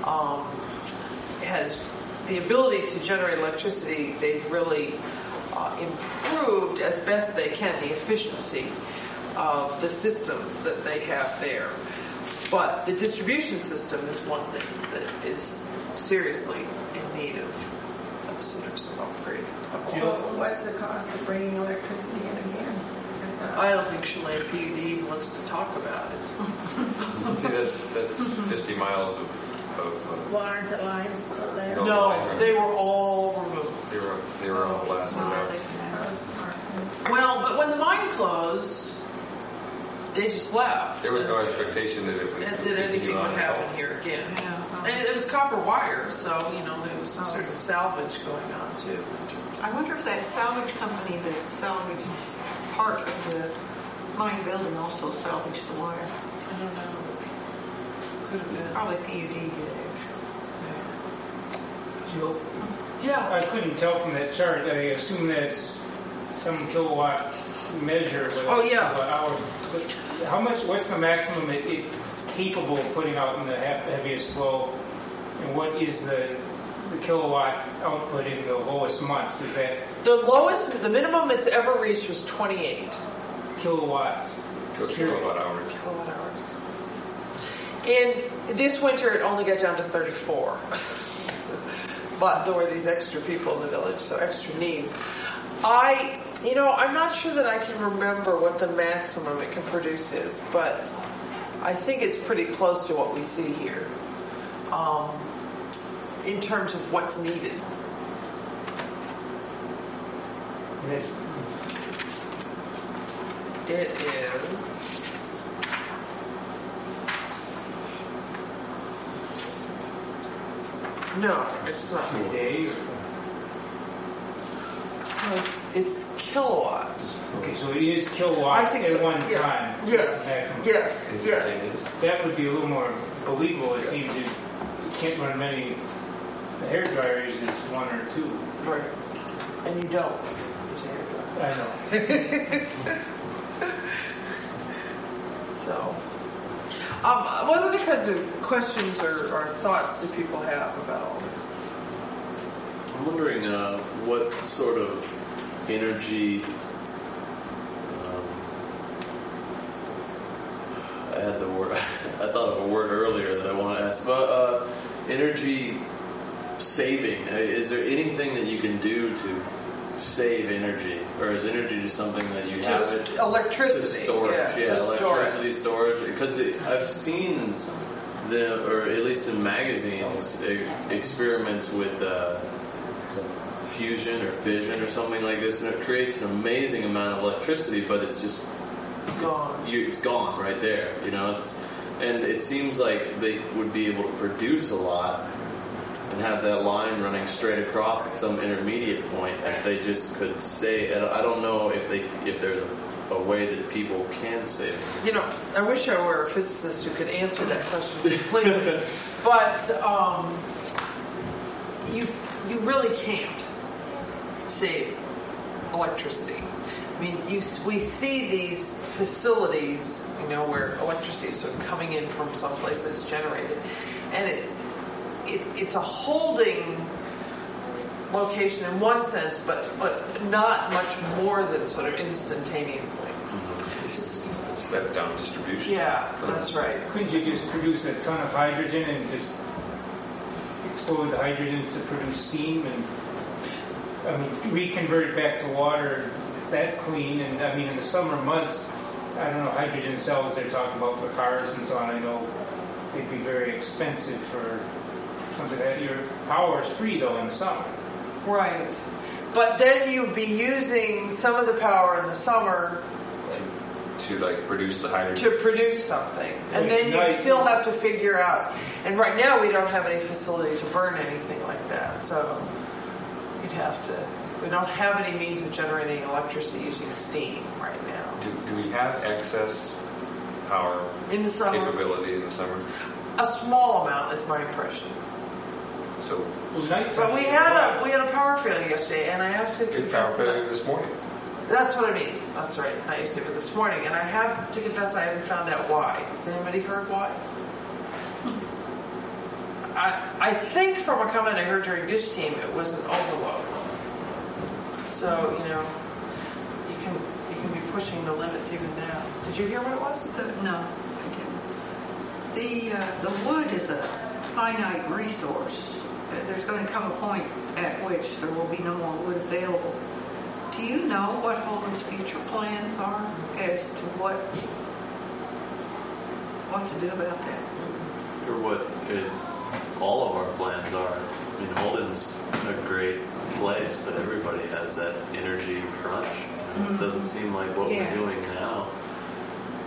has the ability to generate electricity. They've really improved as best they can the efficiency of the system that they have there. But the distribution system is one that is seriously in need of sort of some upgrade. What's the cost of bringing electricity in again? I don't think Chelan PUD wants to talk about it. See, that's 50 miles of Well, aren't the lines still there? No. No, they were all removed. they were all blasted out. That was smart. Well, but when the mine closed, they just left. There was no expectation that it would And that continue anything on would at all. happen here again. Yeah. And it was copper copper wire, so there was certain salvage going on too. I wonder if that salvage company that salvaged part of the mine building also salvaged the wire. I don't know. Could have been. Probably PUD did it. Joe, Yeah. I couldn't tell from that chart. I assume that's some kilowatt measure. But Oh, yeah. But hours. But how much? What's the maximum it's capable of putting out in the heaviest flow? And what is the kilowatt output in the lowest months? Is that The minimum it's ever reached was 28 kilowatts? Kilowatt hours. kilowatt hours. And this winter it only got down to 34. But there were these extra people in the village, so extra needs. I'm not sure that I can remember what the maximum it can produce is, but I think it's pretty close to what we see here in terms of what's needed. It is. No, it's not. Days? No, it's kilowatts. Okay, so it is kilowatts I think at so, one yeah. time. Yes. That's the maximum. Yes. That would be a little more believable. It seems you can't run many. The hair dryers is one or two. Right. And you don't. I know. So, what other kinds of questions or thoughts do people have about all this? I'm wondering what sort of energy. I had the word. I thought of a word earlier that I want to ask. But energy saving. Is there anything that you can do to save energy, or is energy just something that you have it? Electricity. Storage, Just electricity storage. Because I've seen or at least in magazines, experiments with fusion or fission or something like this, and it creates an amazing amount of electricity, but it's just gone. It's gone right there. And it seems like they would be able to produce a lot and have that line running straight across at some intermediate point if they just could say. I don't know if there's a way that people can save it. I wish I were a physicist who could answer that question completely, but you really can't save electricity. I mean, we see these facilities, where electricity is sort of coming in from some place that's generated, and it's a holding location in one sense, but not much more than sort of instantaneously. Step down distribution. Yeah, that's right. Couldn't you just produce a ton of hydrogen and just explode the hydrogen to produce steam and reconvert it back to water? That's clean. And in the summer months, I don't know, hydrogen cells they're talking about for cars and so on. I know they'd be very expensive for something that your power is free though in the summer. Right. But then you'd be using some of the power in the summer To produce the hydrogen. to produce something. And then you still have to figure out. And right now we don't have any facility to burn anything like that. So we don't have any means of generating electricity using steam right now. Do we have excess power In the summer, capability in the summer? a small amount is my impression. So But we had a power failure yesterday, and I have to good power confess failure this morning. that's what I mean. That's right. Not yesterday, but this morning, and I have to confess I haven't found out why. Has anybody heard why? I think from a comment I heard during Dish Team, it was an overload. So you can be pushing the limits even now. Did you hear what it was? No, I didn't. The wood is a finite resource. There's going to come a point at which there will be no more wood available. Do you know what Holden's future plans are as to what to do about that? Or what all of our plans are. Holden's a great place, but everybody has that energy crunch. It doesn't seem like what we're doing now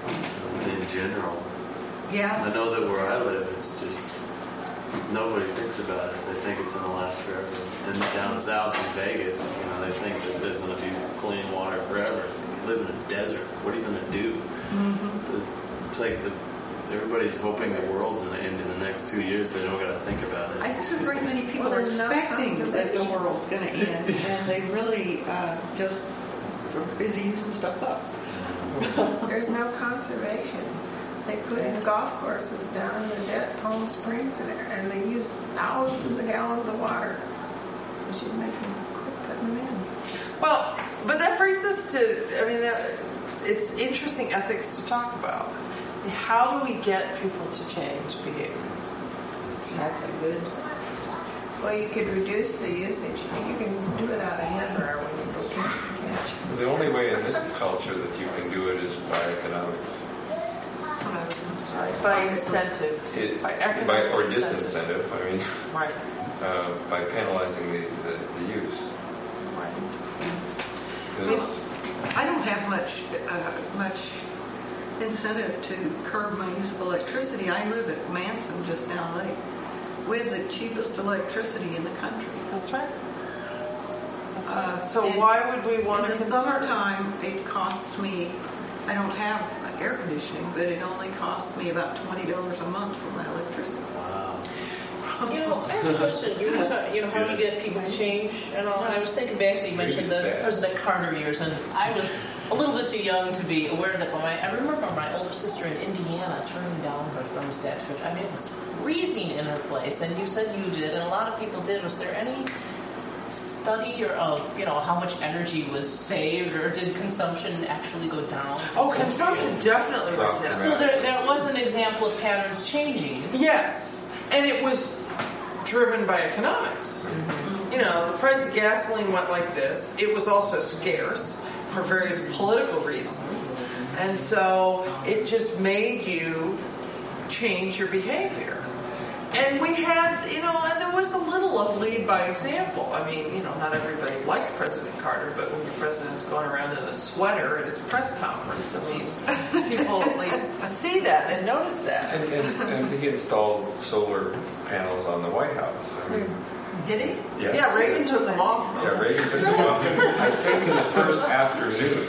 in general. Yeah. I know that where I live, it's just nobody thinks about it. They think it's going to last forever. And down south in Vegas, they think that there's going to be clean water forever. It's like you live in a desert. What are you going to do? It's like everybody's hoping the world's going to end in the next 2 years. They don't got to think about it. I think there's very many people Well, there's no expecting that the conservation. world's going to end, and they really just are busy using stuff up. There's no conservation. They put in golf courses down in the Palm Springs and they use thousands of gallons of water. We should make them quit putting them in. Well, but that brings us to, it's interesting ethics to talk about. How do we get people to change behavior? That's a good. Well, you could reduce the usage. You can do without a hamburger when you go catch. The only way in this culture that you can do it is by economics. By incentives. By economic Or incentives. disincentive, Right. by penalizing the use. Right. 'Cause I don't have much incentive to curb my use of electricity. I live at Manson, just down lake. We have the cheapest electricity in the country. That's right. That's right. So And why would we want to in the conserve? summertime, it costs me, I don't have air conditioning, but it only costs me about $20 a month for my electricity. Wow. I have a question. You were talking, how do you get people to change and all? And I was thinking back to you mentioned the President Carter years, and I was a little bit too young to be aware of that. But I remember my older sister in Indiana turning down her thermostat switch. It was freezing in her place, and you said you did, and a lot of people did. Was there any study of how much energy was saved, or did consumption actually go down? Oh, consumption definitely went down. So there was an example of patterns changing. Yes, and it was driven by economics. The price of gasoline went like this. It was also scarce for various political reasons. And so it just made you change your behavior. And we had, and there was a little of lead by example. Not everybody liked President Carter, but when the president's going around in a sweater at his press conference, people at least see that and notice that. And he installed solar panels on the White House. Did he? Yeah. Yeah, Reagan took them off. Yeah, Reagan took them off. I think in the first afternoon.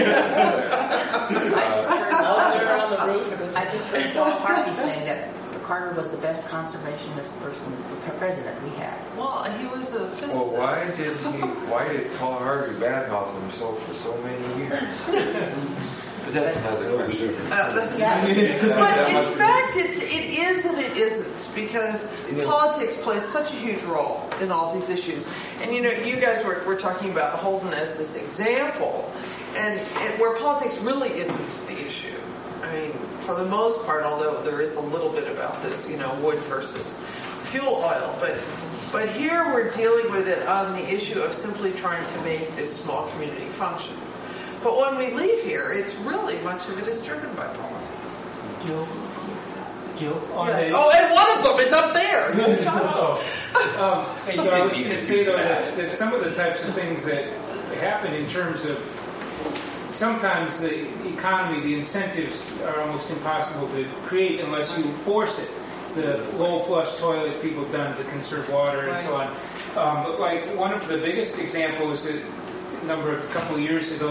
I just heard They're on the roof. I just heard Paul Harvey saying that Carter was the best conservationist president we had. Well, he was a physicist. Well, why did Paul Harvey badmouth himself for so many years? But that's another question. That's Yeah. But in fact, it is and it isn't, because politics plays such a huge role in all these issues. And you guys were talking about Holden as this example, and where politics really isn't the issue. For the most part, although there is a little bit about this, wood versus fuel oil, but here we're dealing with it on the issue of simply trying to make this small community function. But when we leave here, it's really much of it is driven by politics. Jill, Yes. Oh, and one of them is up there. Hey, I was going to say though that some of the types of things that happen in terms of sometimes the economy, the incentives are almost impossible to create unless you force it. The low flush toilets people have done to conserve water and so on. But like one of the biggest examples, a couple of years ago,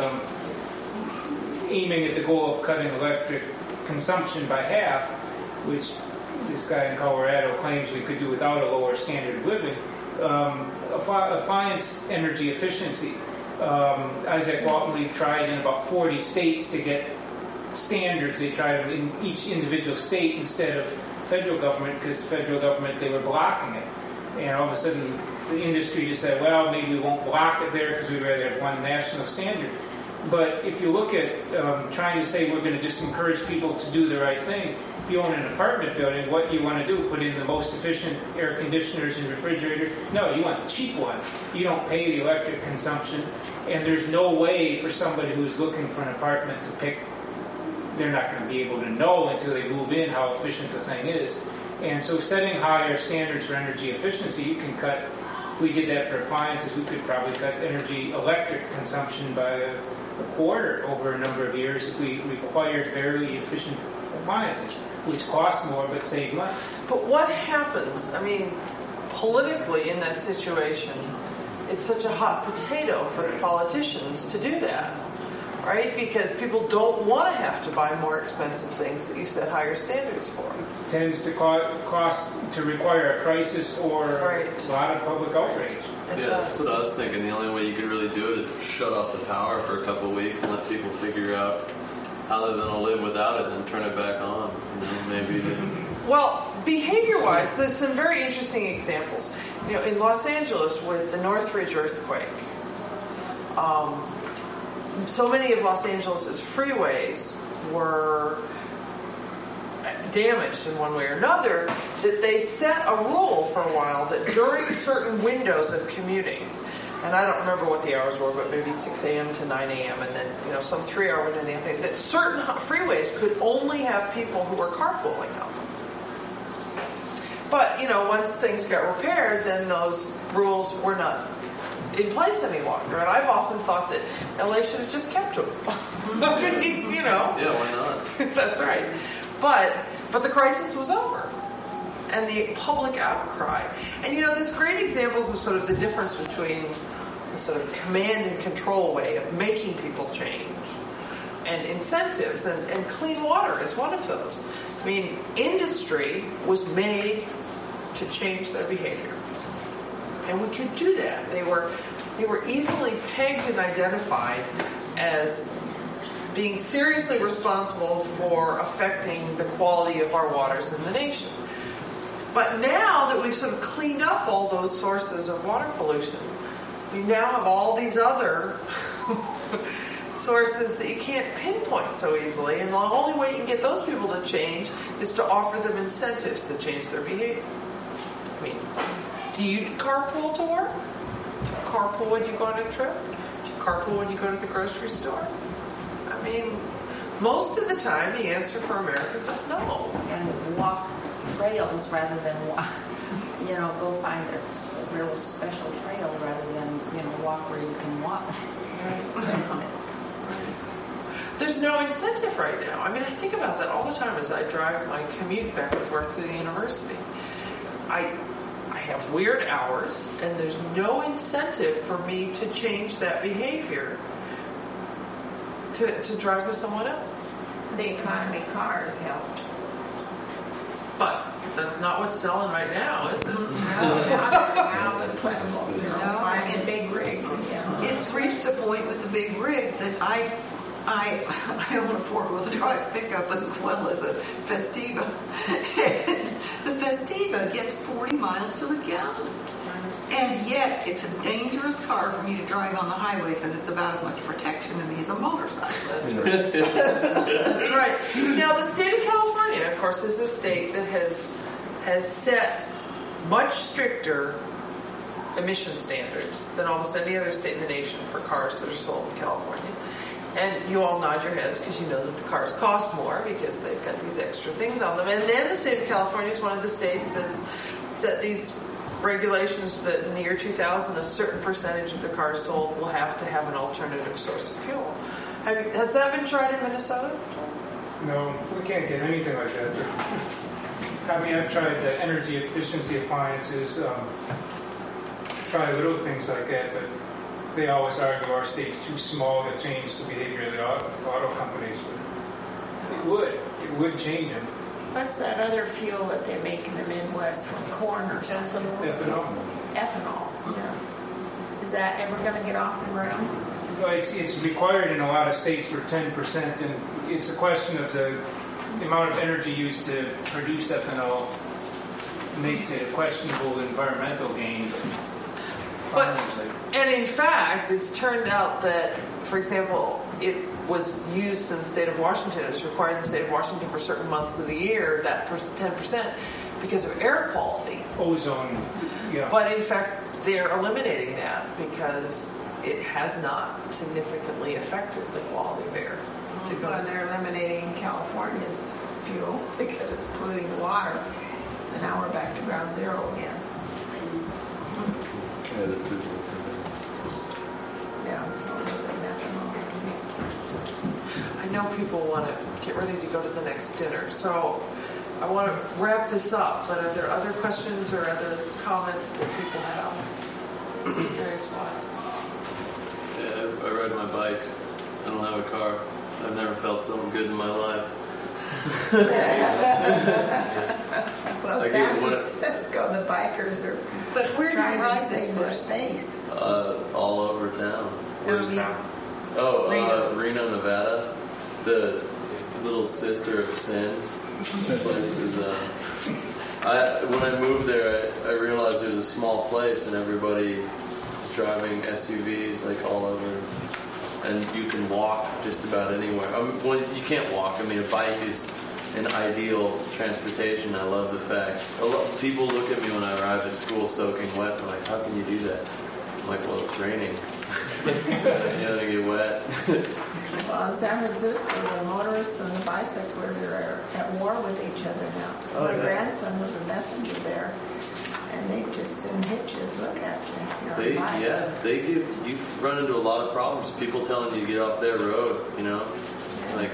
aiming at the goal of cutting electric consumption by half, which this guy in Colorado claims we could do without a lower standard of living. Appliance energy efficiency. Isaac Walton Lee tried in about 40 states to get standards. They tried in each individual state instead of federal government, because federal government, they were blocking it. And all of a sudden, the industry just said, well, maybe we won't block it there because we'd rather have one national standard. But if you look at trying to say we're going to just encourage people to do the right thing, if you own an apartment building, what you want to do, put in the most efficient air conditioners and refrigerators? No, you want the cheap ones. You don't pay the electric consumption, and there's no way for somebody who's looking for an apartment to pick. They're not going to be able to know until they move in how efficient the thing is. And so setting higher standards for energy efficiency, you can cut, if we did that for appliances, we could probably cut electric consumption by a quarter over a number of years if we required fairly efficient appliances. which costs more but save money. But what happens, I mean, politically in that situation, it's such a hot potato for the politicians to do that, right? Because people don't want to have to buy more expensive things that you set higher standards for. Tends to cost to require a crisis or Right. a lot of public outrage. It Yeah, does. that's what I was thinking. The only way you could really do it is shut off the power for a couple of weeks and let people figure out how they're going to live without it, and then turn it back on. You know, maybe. Well, behavior-wise, there's some very interesting examples. You know, in Los Angeles with the Northridge earthquake, so many of Los Angeles' freeways were damaged in one way or another that they set a rule for a while that during certain windows of commuting, and I don't remember what the hours were, but maybe 6 a.m. to 9 a.m. and then, you know, some 3-hour window in the afternoon, that certain freeways could only have people who were carpooling on them. But, you know, once things got repaired, then those rules were not in place any longer. And I've often thought that LA should have just kept them. You know? Yeah, why not? That's right. But the crisis was over. And the public outcry. And, you know, there's great examples of sort of the difference between the sort of command and control way of making people change and incentives. And clean water is one of those. I mean, industry was made to change their behavior. And we could do that. They were easily pegged and identified as being seriously responsible for affecting the quality of our waters in the nation. But now that we've sort of cleaned up all those sources of water pollution, we now have all these other sources that you can't pinpoint so easily. And the only way you can get those people to change is to offer them incentives to change their behavior. I mean, do you carpool to work? Do you carpool when you go on a trip? Do you carpool when you go to the grocery store? I mean, most of the time the answer for Americans is no. And walk trails rather than, go find a real special trail rather than, walk where you can walk. There's no incentive right now. I mean, I think about that all the time as I drive my commute back and forth to the university. I have weird hours, and there's no incentive for me to change that behavior to drive with someone else. The economy cars helped. But that's not what's selling right now, is it? Now it's plentiful. No. Buying in big rigs. It's reached a point with the big rigs that I own a 4-wheel drive pickup as well as a Festiva. The Festiva gets 40 miles to the gallon. And yet, it's a dangerous car for me to drive on the highway because it's about as much protection to me as a motorcycle. That's right. That's right. Now, the state of California, of course, is the state that has set much stricter emission standards than almost any other state in the nation for cars that are sold in California. And you all nod your heads because you know that the cars cost more because they've got these extra things on them. And then the state of California is one of the states that's set these regulations that in the year 2000, a certain percentage of the cars sold will have to have an alternative source of fuel. Has that been tried in Minnesota? No, we can't get anything like that. I mean, I've tried the energy efficiency appliances, try little things like that, but they always argue our state's too small to change the behavior of the auto companies. But it would change them. What's that other fuel that they make in the Midwest from corn or something? Ethanol. Ethanol. Yeah. Is that ever going to get off the ground? Well, it's required in a lot of states for 10%, and it's a question of the amount of energy used to produce ethanol makes it a questionable environmental gain. And in fact, it's turned out that, for example, it was used in the state of Washington. It was required in the state of Washington for certain months of the year, that 10%, because of air quality. Ozone, yeah. But in fact, they're eliminating that because it has not significantly affected the quality of air. Well, they're eliminating California's fuel because it's polluting the water. And now we're back to ground zero again. Yeah. I know people want to get ready to go to the next dinner, so I want to wrap this up, but are there other questions or other comments that people have experience-wise? Yeah, I ride my bike. I don't have a car. I've never felt something good in my life. Well, I San get what- Francisco, the bikers are But where do you trying to ride save this their bike? space. All over town. Where's town? Reno, Nevada. The little sister of sin. This place is, when I moved there, I realized there's a small place and everybody is driving SUVs like all over. And you can walk just about anywhere. Well, you can't walk. I mean, a bike is an ideal transportation. I love the fact. People look at me when I arrive at school soaking wet. They're like, how can you do that? I'm like, well, it's raining. You're going to get wet. Well, in San Francisco, the motorists and the bicyclers are at war with each other now. Oh, My yeah. grandson was a messenger there, and they just send hitches. Look at you. You're on a bike. They give you run into a lot of problems. People telling you to get off their road, like,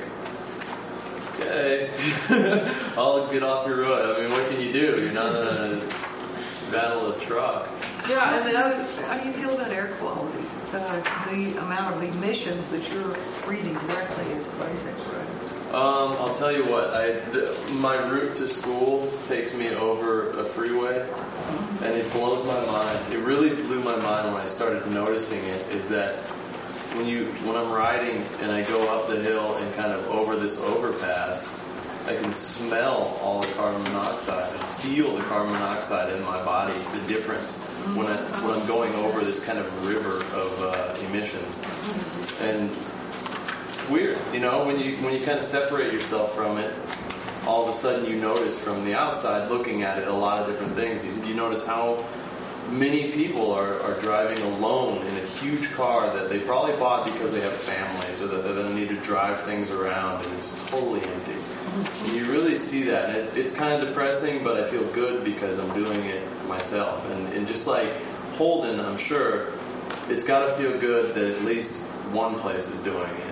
okay, I'll get off your road. I mean, what can you do? You're not gonna battle a truck. Yeah, and the other, How do you feel about air quality? The amount of emissions that you're breathing directly as a bicycle rider? I'll tell you what. My route to school takes me over a freeway, and it blows my mind. It really blew my mind when I started noticing it. Is that when I'm riding and I go up the hill and kind of over this overpass, I can smell all the carbon monoxide and feel the carbon monoxide in my body. The difference when I'm going over this kind of river of emissions, and weird, when you kind of separate yourself from it, all of a sudden you notice from the outside looking at it a lot of different things. You notice how many people are driving alone in a huge car that they probably bought because they have families or that they don't need to drive things around, and it's totally empty. And you really see that, and it's kind of depressing, but I feel good because I'm doing it myself. And just like Holden, I'm sure it's got to feel good that at least one place is doing it.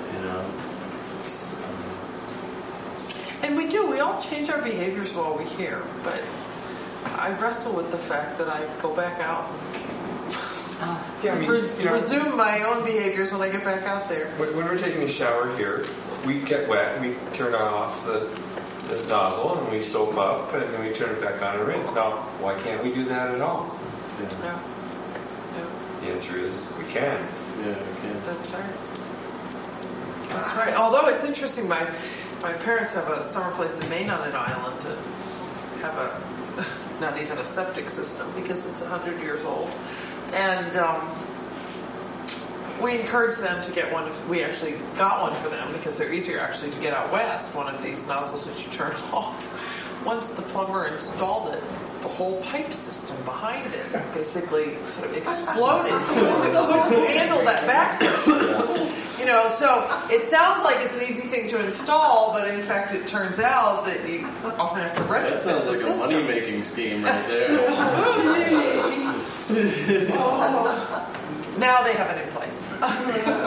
and we all change our behaviors while we're here, but I wrestle with the fact that I go back out and resume my own behaviors when I get back out there. When we're taking a shower here, we get wet, we turn off the nozzle and we soap up and then we turn it back on and rinse. Now, why can't we do that at all? Yeah. The answer is we can. Yeah, we can. That's right. That's right. Although it's interesting, my parents have a summer place in Maine on an island to have not even a septic system because it's 100 years old. And we encouraged them to get one. We actually got one for them because they're easier actually to get out west, one of these nozzles that you turn off. Once the plumber installed it, the whole pipe system behind it basically sort of exploded because it couldn't handle that back. So it sounds like it's an easy thing to install, but in fact it turns out that you often have to retrofit That sounds the like system. a money-making scheme right there. Now they have it in place.